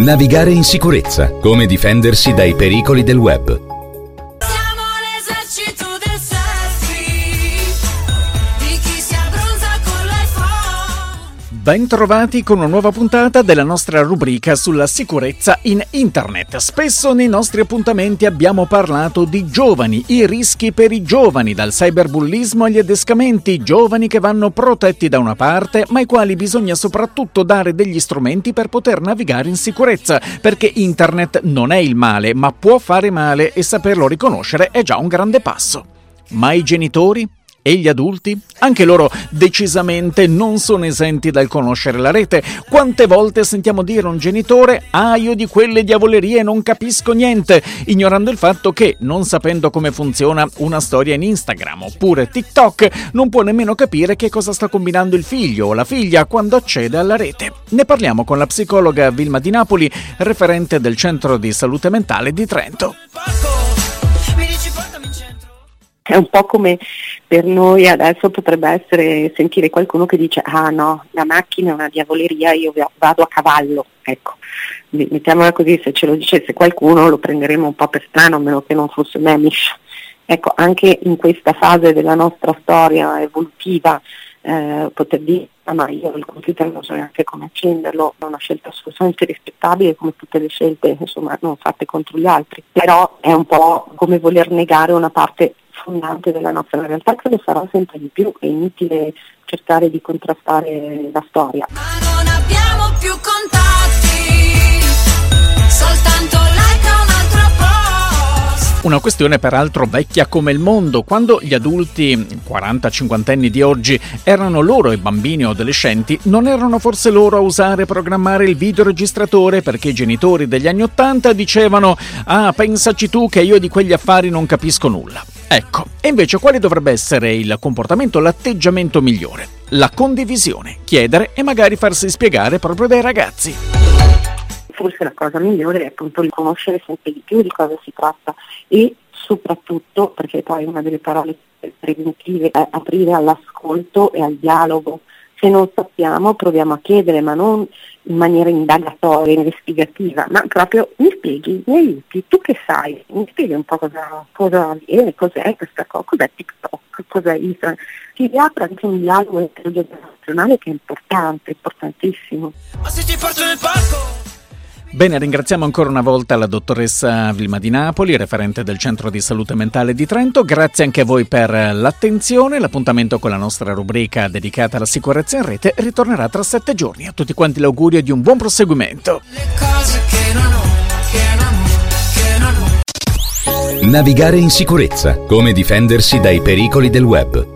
Navigare in sicurezza. Come difendersi dai pericoli del web. Siamo l'esercito del selfie, di chi si abbronza con l'iPhone. Bentrovati con una nuova puntata della nostra rubrica sulla sicurezza in internet. Spesso nei nostri appuntamenti abbiamo parlato di giovani, i rischi per i giovani, dal cyberbullismo agli adescamenti, giovani che vanno protetti da una parte, ma ai quali bisogna soprattutto dare degli strumenti per poter navigare in sicurezza, perché internet non è il male, ma può fare male e saperlo riconoscere è già un grande passo. Ma i genitori? E gli adulti? Anche loro decisamente non sono esenti dal conoscere la rete. Quante volte sentiamo dire a un genitore io di quelle diavolerie non capisco niente, ignorando il fatto che, non sapendo come funziona una storia in Instagram oppure TikTok, non può nemmeno capire che cosa sta combinando il figlio o la figlia quando accede alla rete. Ne parliamo con la psicologa Vilma Di Napoli, referente del Centro di Salute Mentale di Trento. È un po' come per noi adesso potrebbe essere sentire qualcuno che dice no, la macchina è una diavoleria, io vado a cavallo, ecco, mettiamola così, se ce lo dicesse qualcuno lo prenderemo un po' per strano, a meno che non fosse Memish. Ecco, anche in questa fase della nostra storia evolutiva poter dire ma io il computer non so neanche come accenderlo, è una scelta assolutamente rispettabile come tutte le scelte insomma non fatte contro gli altri, però è un po' come voler negare una parte fondante della nostra realtà, che lo sarà sempre di più. È inutile cercare di contrastare la storia. Ma non abbiamo più contatti, soltanto like a un altro post. Una questione peraltro vecchia come il mondo. Quando gli adulti 40-50enni di oggi erano loro i bambini o adolescenti, non erano forse loro a usare e programmare il videoregistratore, perché i genitori degli anni 80 dicevano pensaci tu che io di quegli affari non capisco nulla. Ecco, e invece quale dovrebbe essere il comportamento, l'atteggiamento migliore? La condivisione, chiedere e magari farsi spiegare proprio dai ragazzi. Forse la cosa migliore è appunto conoscere sempre di più di cosa si tratta e soprattutto, perché poi una delle parole preventive è aprire all'ascolto e al dialogo. Se non sappiamo proviamo a chiedere, ma non in maniera indagatoria, investigativa, ma proprio mi spieghi, mi aiuti, tu che sai, mi spieghi un po' cosa avviene, cos'è questa cosa, cos'è TikTok, cos'è Instagram. Si riapre anche un dialogo intergenerazionale che è importante, importantissimo. Ma se ti porto nel parco? Bene, ringraziamo ancora una volta la dottoressa Vilma Di Napoli, referente del Centro di Salute Mentale di Trento. Grazie anche a voi per l'attenzione. L'appuntamento con la nostra rubrica dedicata alla sicurezza in rete ritornerà tra 7 giorni. A tutti quanti l'augurio di un buon proseguimento. Le cose che non ho. Navigare in sicurezza. Come difendersi dai pericoli del web.